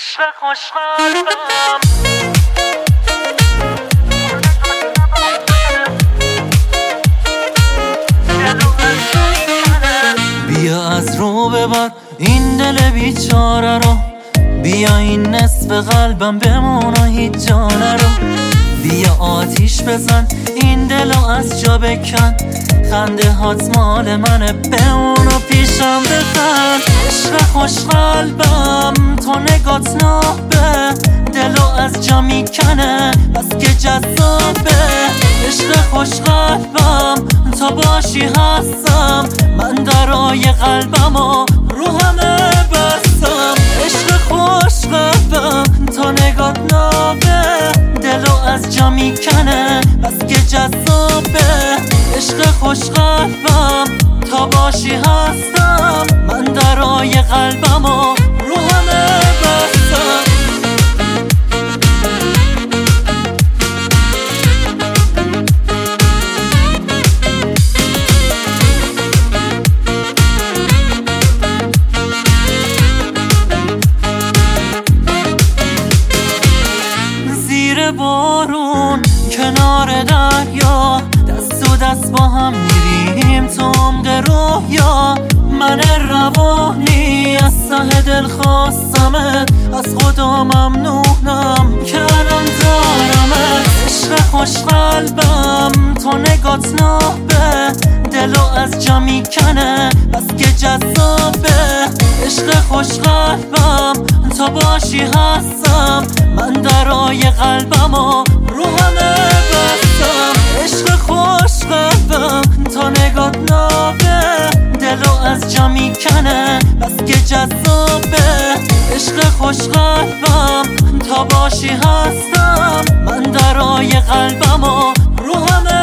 عشق خوشقلبم. بیا از رو ببر این دل بیچاره رو، بیا این نصف قلبم بمونه هیچ جا نرو. بیا آتیش بزن این دلو از جا بکن، خنده هات مال منه بمون و پیشم بخند. عشق خوش قلبم تو نگات نابه، دلو از جا میکنه بس که جذابه. عشق خوش قلبم تا باشی هستم، من درای قلبم و رو همه بستم. عشق خوش قلبم تا نگات نابه، دلو از جا میکنه بس که جذابه. عشق خوش قلبم تا باشی هستم، من درای قلبم و رو همه بستم. زیر بارون کنار دریا، دست و دست با هم میریم تو عمق رویا. من روانی از ته دل خواستمت، از خدا ممنونم که الان دارمت. عشق خوش قلبم تو نگات نابه، دلو از جا میکنه بس که جذابه. عشق خوش قلبم تا باشی هستم، من درای قلبم و رو همه بستم. عشق خوش قلبم تا نگات نابه، دلو از جا میکنه بس که جذابه. عشق خوش قلبم تا باشی هستم، من درای قلبم و رو همه